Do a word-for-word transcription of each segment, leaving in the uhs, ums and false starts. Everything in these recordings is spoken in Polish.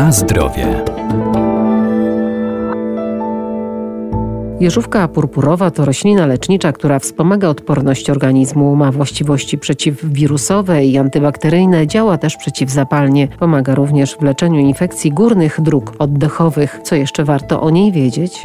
Na zdrowie. Jeżówka purpurowa to roślina lecznicza, która wspomaga odporność organizmu, ma właściwości przeciwwirusowe i antybakteryjne, działa też przeciwzapalnie. Pomaga również w leczeniu infekcji górnych dróg oddechowych. Co jeszcze warto o niej wiedzieć?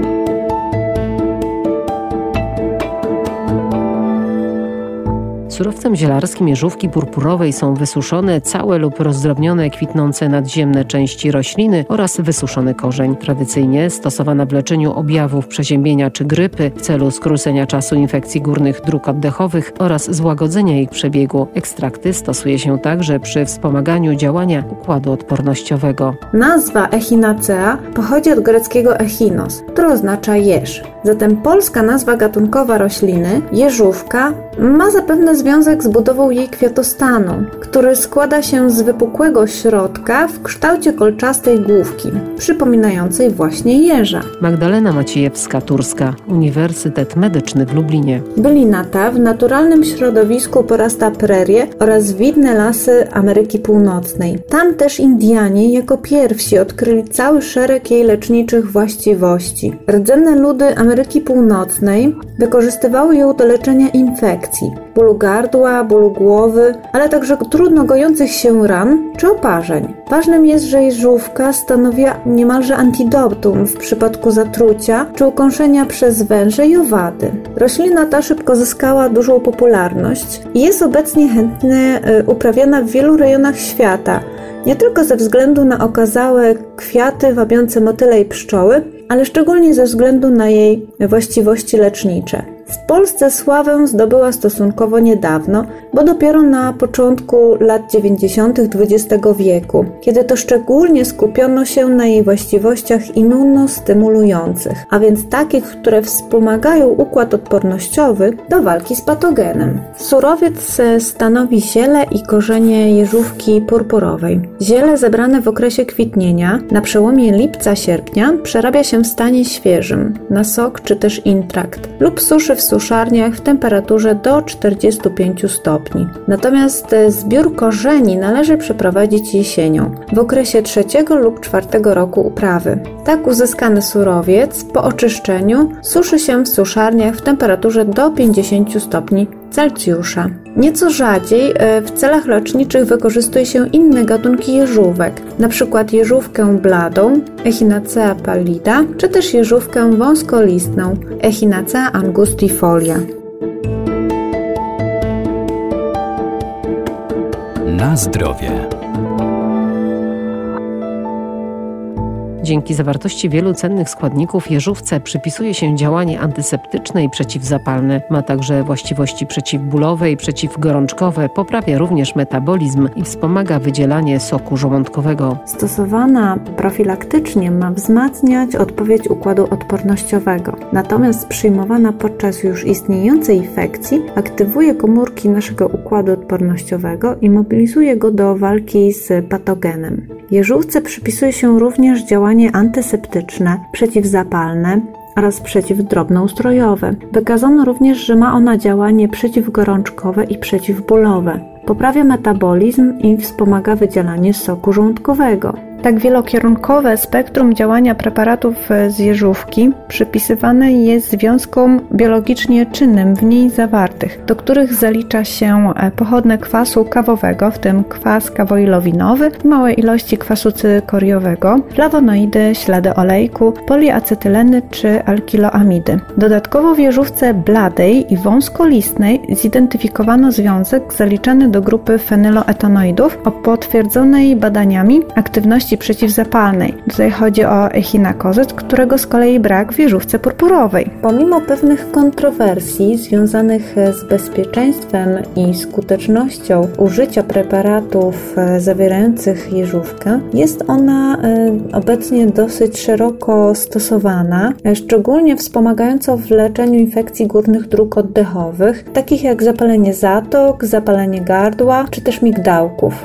Surowcem zielarskim jeżówki purpurowej są wysuszone całe lub rozdrobnione kwitnące nadziemne części rośliny oraz wysuszony korzeń. Tradycyjnie stosowana w leczeniu objawów przeziębienia czy grypy w celu skrócenia czasu infekcji górnych dróg oddechowych oraz złagodzenia ich przebiegu. Ekstrakty stosuje się także przy wspomaganiu działania układu odpornościowego. Nazwa Echinacea pochodzi od greckiego echinos, który oznacza jeż. Zatem polska nazwa gatunkowa rośliny, jeżówka, ma zapewne związek z budową jej kwiatostanu, który składa się z wypukłego środka w kształcie kolczastej główki, przypominającej właśnie jeża. Magdalena Maciejewska-Turska, Uniwersytet Medyczny w Lublinie. Bylina ta w naturalnym środowisku porasta prerie oraz widne lasy Ameryki Północnej. Tam też Indianie jako pierwsi odkryli cały szereg jej leczniczych właściwości. Rdzenne ludy Ameryki Północnej wykorzystywały ją do leczenia infekcji, bólu gardła, bólu głowy, ale także trudno gojących się ran czy oparzeń. Ważnym jest, że jeżówka stanowiła niemalże antidotum w przypadku zatrucia czy ukąszenia przez węże i owady. Roślina ta szybko zyskała dużą popularność i jest obecnie chętnie uprawiana w wielu rejonach świata, nie tylko ze względu na okazałe kwiaty wabiące motyle i pszczoły, ale szczególnie ze względu na jej właściwości lecznicze. W Polsce sławę zdobyła stosunkowo niedawno, bo dopiero na początku lat dziewięćdziesiątych dwudziestego wieku, kiedy to szczególnie skupiono się na jej właściwościach immunostymulujących, a więc takich, które wspomagają układ odpornościowy do walki z patogenem. Surowiec stanowi ziele i korzenie jeżówki purpurowej. Ziele zebrane w okresie kwitnienia, na przełomie lipca-sierpnia, przerabia się w stanie świeżym, na sok czy też intrakt, lub suszy w suszarniach w temperaturze do czterdziestu pięciu stopni. Natomiast zbiór korzeni należy przeprowadzić jesienią, w okresie trzeciego lub czwartego roku uprawy. Tak uzyskany surowiec po oczyszczeniu suszy się w suszarniach w temperaturze do pięćdziesięciu stopni Celsjusza. Nieco rzadziej w celach leczniczych wykorzystuje się inne gatunki jeżówek, np. jeżówkę bladą Echinacea pallida, czy też jeżówkę wąskolistną Echinacea angustifolia. Na zdrowie. Dzięki zawartości wielu cennych składników jeżówce przypisuje się działanie antyseptyczne i przeciwzapalne. Ma także właściwości przeciwbólowe i przeciwgorączkowe, poprawia również metabolizm i wspomaga wydzielanie soku żołądkowego. Stosowana profilaktycznie ma wzmacniać odpowiedź układu odpornościowego. Natomiast przyjmowana podczas już istniejącej infekcji aktywuje komórki naszego układu odpornościowego i mobilizuje go do walki z patogenem. Jeżówce przypisuje się również działanie antyseptyczne, przeciwzapalne oraz przeciwdrobnoustrojowe. Wykazano również, że ma ona działanie przeciwgorączkowe i przeciwbólowe. Poprawia metabolizm i wspomaga wydzielanie soku żołądkowego. Tak wielokierunkowe spektrum działania preparatów z jeżówki przypisywane jest związkom biologicznie czynnym w niej zawartych, do których zalicza się pochodne kwasu kawowego, w tym kwas kawoilowinowy, małe ilości kwasu cykoriowego, flawonoidy, ślady olejku, poliacetyleny czy alkiloamidy. Dodatkowo w jeżówce bladej i wąskolistnej zidentyfikowano związek zaliczany do grupy fenyloetanoidów o potwierdzonej badaniami aktywności przeciwzapalnej. Tutaj chodzi o echinakozet, którego z kolei brak w jeżówce purpurowej. Pomimo pewnych kontrowersji związanych z bezpieczeństwem i skutecznością użycia preparatów zawierających jeżówkę, jest ona obecnie dosyć szeroko stosowana, szczególnie wspomagająco w leczeniu infekcji górnych dróg oddechowych, takich jak zapalenie zatok, zapalenie gardła czy też migdałków.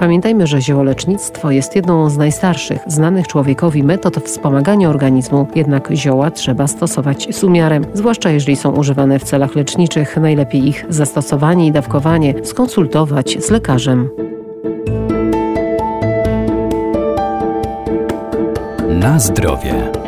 Pamiętajmy, że ziołolecznictwo jest jedną z najstarszych znanych człowiekowi metod wspomagania organizmu, jednak zioła trzeba stosować z umiarem, zwłaszcza jeżeli są używane w celach leczniczych. Najlepiej ich zastosowanie i dawkowanie skonsultować z lekarzem. Na zdrowie.